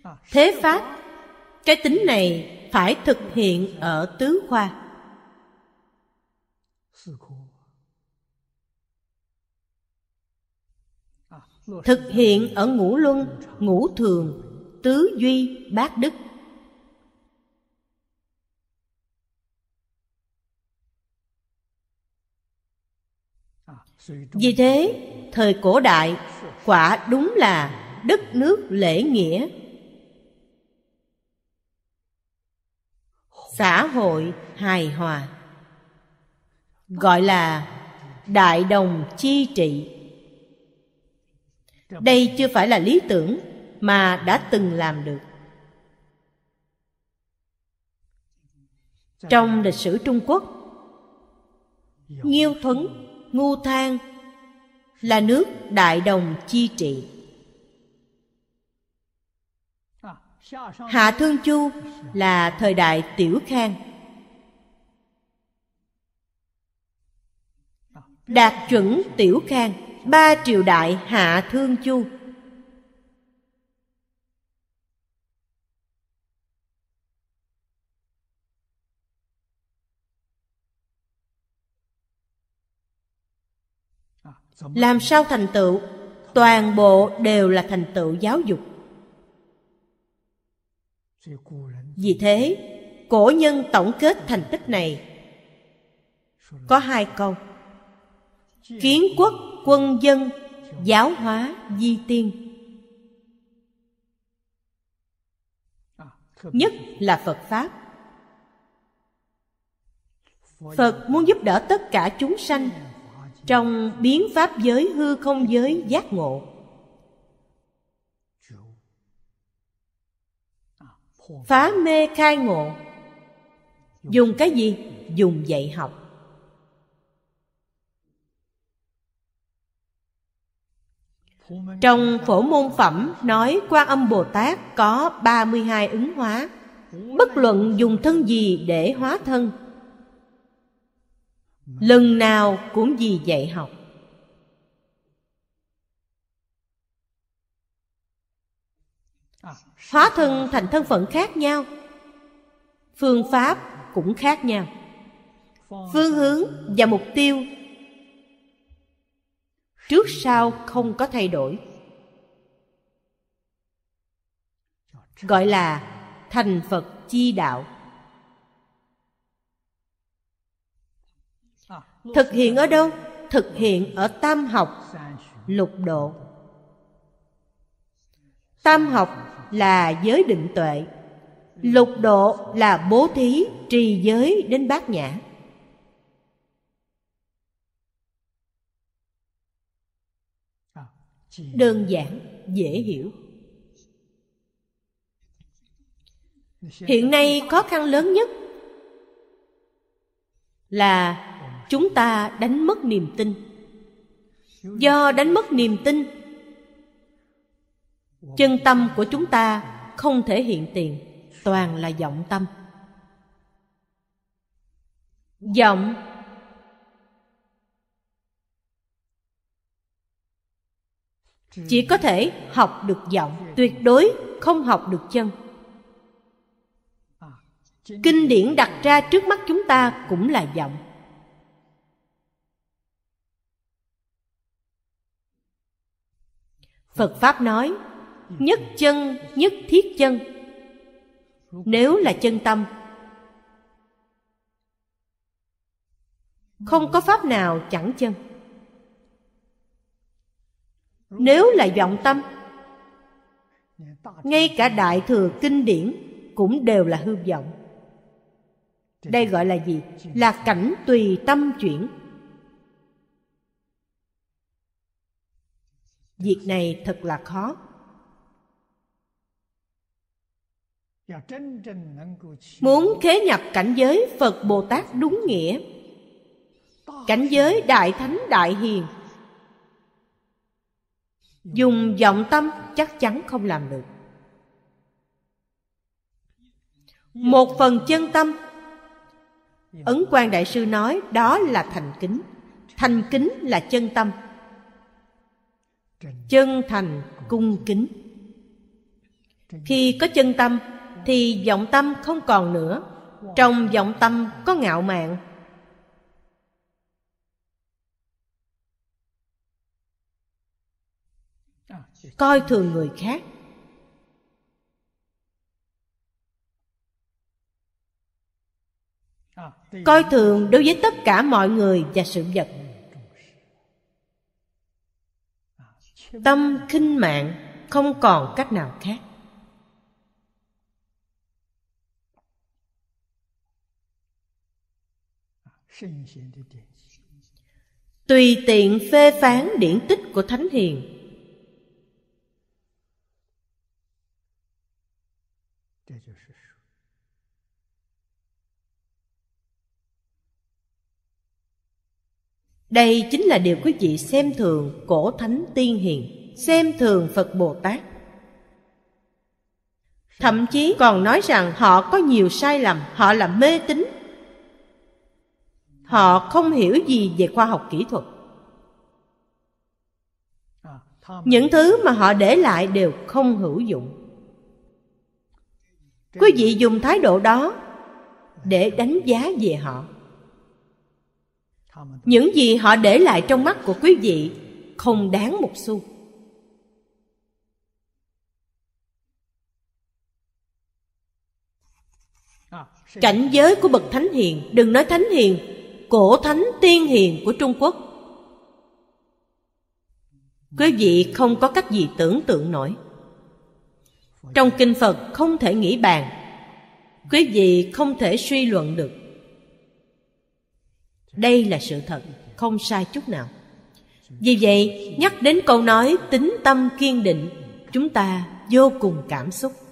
Thế Pháp, cái tính này phải thực hiện ở tứ khoa. Thực hiện ở ngũ luân, ngũ thường, tứ duy, bát đức. Vì thế, thời cổ đại quả đúng là đất nước lễ nghĩa, xã hội hài hòa, gọi là đại đồng chi trị. Đây chưa phải là lý tưởng mà đã từng làm được. Trong lịch sử Trung Quốc, Nghiêu Thuấn, Ngu Thang là nước đại đồng chi trị. Hạ Thương Chu là thời đại Tiểu Khang. Đạt chuẩn Tiểu Khang, 3 triều đại Hạ Thương Chu. Làm sao thành tựu? Toàn bộ đều là thành tựu giáo dục. Vì thế, cổ nhân tổng kết thành tích này có 2 câu: kiến quốc quân dân, giáo hóa di tiên. Nhất là Phật Pháp. Phật muốn giúp đỡ tất cả chúng sanh trong biến pháp giới, hư không giới giác ngộ. Phá mê khai ngộ. Dùng cái gì? Dùng dạy học. Trong Phổ Môn Phẩm nói Quan Âm Bồ Tát có 32 ứng hóa, bất luận dùng thân gì để hóa thân, lần nào cũng vì dạy học. Hóa thân thành thân phận khác nhau, phương pháp cũng khác nhau, phương hướng và mục tiêu trước sau không có thay đổi, gọi là thành Phật chi đạo. Thực hiện ở đâu? Thực hiện ở tam học, lục độ. Tam học là giới định tuệ, lục độ là bố thí, trì giới đến bát nhã. Đơn giản, dễ hiểu. Hiện nay khó khăn lớn nhất là chúng ta đánh mất niềm tin. Do đánh mất niềm tin, chân tâm của chúng ta không thể hiện tiền, toàn là vọng tâm. Vọng chỉ có thể học được vọng, tuyệt đối không học được chân. Kinh điển đặt ra trước mắt chúng ta cũng là vọng. Phật Pháp nói nhất chân, nhất thiết chân. Nếu là chân tâm, không có pháp nào chẳng chân. Nếu là vọng tâm, ngay cả đại thừa kinh điển cũng đều là hư vọng. Đây gọi là gì? Là cảnh tùy tâm chuyển. Việc này thật là khó. Muốn khế nhập cảnh giới Phật Bồ Tát đúng nghĩa, cảnh giới Đại Thánh Đại Hiền, dùng vọng tâm chắc chắn không làm được. Một phần chân tâm, Ấn Quang Đại Sư nói đó là thành kính. Thành kính là chân tâm, chân thành cung kính. Khi có chân tâm thì vọng tâm không còn nữa. Trong vọng tâm có ngạo mạn, coi thường người khác, coi thường đối với tất cả mọi người và sự vật. Tâm khinh mạn, không còn cách nào khác. Tùy tiện phê phán điển tích của Thánh Hiền. Đây chính là điều quý vị xem thường cổ thánh tiên hiền, xem thường Phật Bồ Tát. Thậm chí còn nói rằng họ có nhiều sai lầm, họ là mê tín, họ không hiểu gì về khoa học kỹ thuật. Những thứ mà họ để lại đều không hữu dụng. Quý vị dùng thái độ đó để đánh giá về họ. Những gì họ để lại trong mắt của quý vị không đáng một xu. Cảnh giới của bậc Thánh Hiền, đừng nói Thánh Hiền, cổ thánh tiên hiền của Trung Quốc, quý vị không có cách gì tưởng tượng nổi. Trong kinh Phật không thể nghĩ bàn, quý vị không thể suy luận được. Đây là sự thật, không sai chút nào. Vì vậy, nhắc đến câu nói tín tâm kiên định, chúng ta vô cùng cảm xúc.